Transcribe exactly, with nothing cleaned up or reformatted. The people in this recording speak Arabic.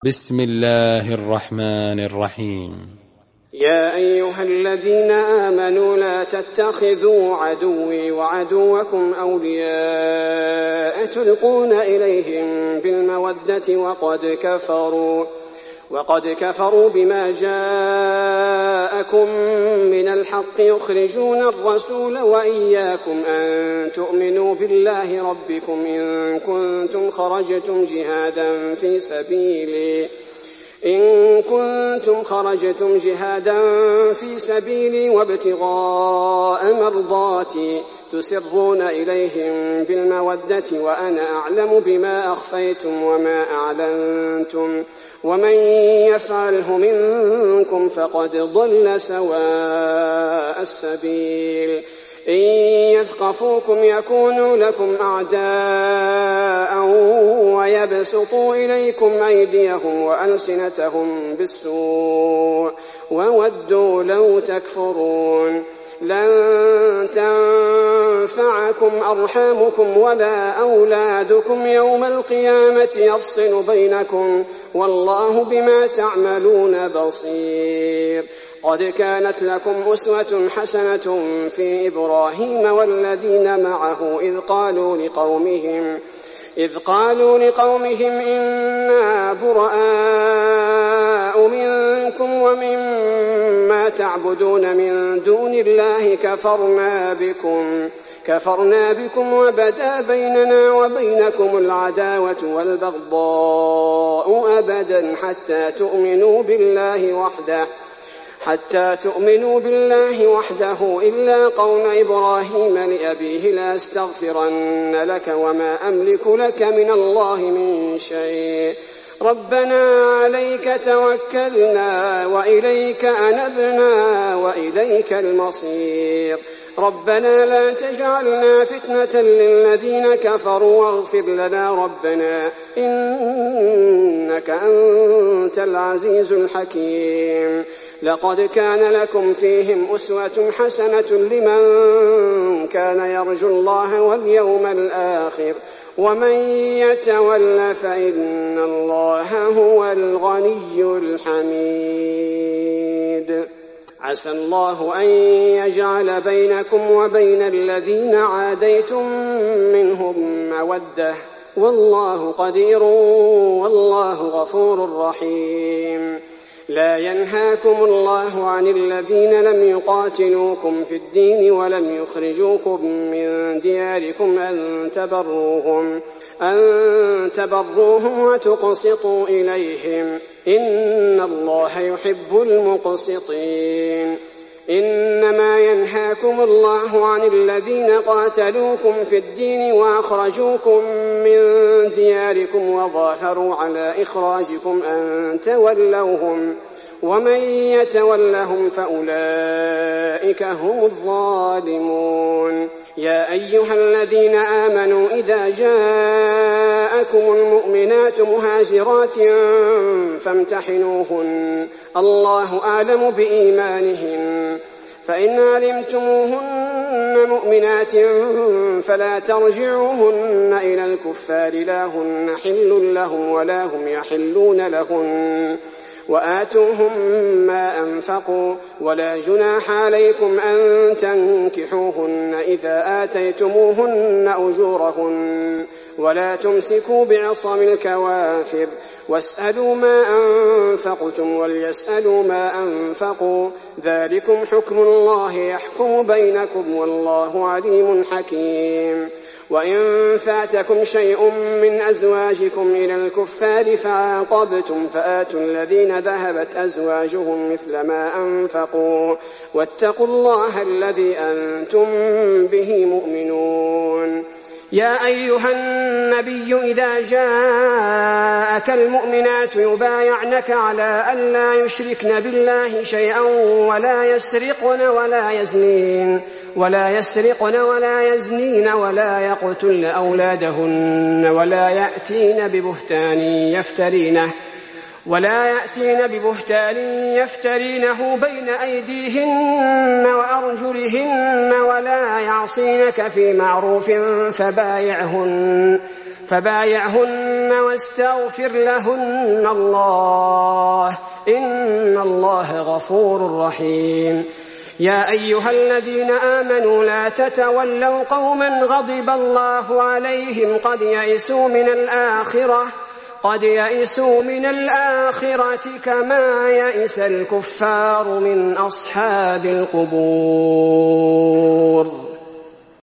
بسم الله الرحمن الرحيم. يا أيها الذين آمنوا لا تتخذوا عدوي وعدوكم أولياء تلقون إليهم بالمودة وقد كفروا وقد كفروا بما جاءكم من الحق يخرجون الرسول وإياكم أن تؤمنوا بالله ربكم إن كنتم خرجتم جهادا في سبيلي إن كنتم خرجتم جهادا في سبيلي وابتغاء مرضاتي تسرون إليهم بالمودة وأنا أعلم بما أخفيتم وما أعلنتم ومن يفعله منكم فقد ضل سواء السبيل إن يثقفوكم يكونوا لكم أعداء ويبسطوا إليكم أيديهم وألسنتهم بالسوء وودوا لو تكفرون لن تنفعكم أرحامكم ولا أولادكم يوم القيامة يفصل بينكم والله بما تعملون بصير. قد كانت لكم أسوة حسنة في إبراهيم والذين معه إذ قالوا لقومهم إذ قالوا لقومهم إنا براء منكم ومما تعبدون من دون الله كفرنا بكم كفرنا بكم وبدا بيننا وبينكم العداوة والبغضاء أبدا حتى تؤمنوا بالله وحده حتى تؤمنوا بالله وحده إلا قول إبراهيم لأبيه لا أستغفرن لك وما أملك لك من الله من شيء ربنا عليك توكلنا وإليك أنبنا وإليك المصير ربنا لا تجعلنا فتنة للذين كفروا واغفر لنا ربنا إنك أنت العزيز الحكيم. لقد كان لكم فيهم أسوة حسنة لمن كان يرجو الله واليوم الآخر ومن يتول فإن الله هو الغني الحميد. عسى الله أن يجعل بينكم وبين الذين عاديتم منهم مودة والله قدير والله غفور رحيم. لا ينهاكم الله عن الذين لم يقاتلوكم في الدين ولم يخرجوكم من دياركم أن تبروهم أن تبروهم وتقسطوا إليهم إن الله يحب المقسطين. إنما ينهاكم الله عن الذين قاتلوكم في الدين وأخرجوكم من دياركم وظاهروا على إخراجكم أن تولوهم ومن يتولهم فأولئك هم الظالمون. يا أيها الذين آمنوا إذا جاءكم المؤمنات مهاجرات فامتحنوهن الله أعلم بإيمانهن فإن علمتموهن مؤمنات فلا ترجعوهن إلى الكفار لا هن حل لهم ولا هم يحلون لهن وآتوهم ما أنفقوا ولا جناح عليكم أن تنكحوهن إذا آتيتموهن أجورهن ولا تمسكوا بعصم الكوافر واسألوا ما أنفقتم وليسألوا ما أنفقوا ذلكم حكم الله يحكم بينكم والله عليم حكيم. وإن فاتكم شيء من أزواجكم إلى الكفار فعاقبتم فآتوا الذين ذهبت أزواجهم مثل ما أنفقوا واتقوا الله الذي أنتم به مؤمنون. يا أيها النبي إذا جاءك المؤمنات يبايعنك على أن لا يشركن بالله شيئا ولا يسرقن ولا يزنين ولا يسرقن ولا يزنين ولا يقتلن أولادهن ولا يأتين ببهتان يفترينه ولا يأتين ببهتان يفترينه بين أيديهن وأرجلهن ولا يعصينك في معروف فبايعهن فبايعهن واستغفر لهن الله إن الله غفور رحيم. يا أيها الذين آمنوا لا تتولوا قوما غضب الله عليهم قد يئسوا من الآخرة قد يئسوا من الآخرة كما يئس الكفار من أصحاب القبور.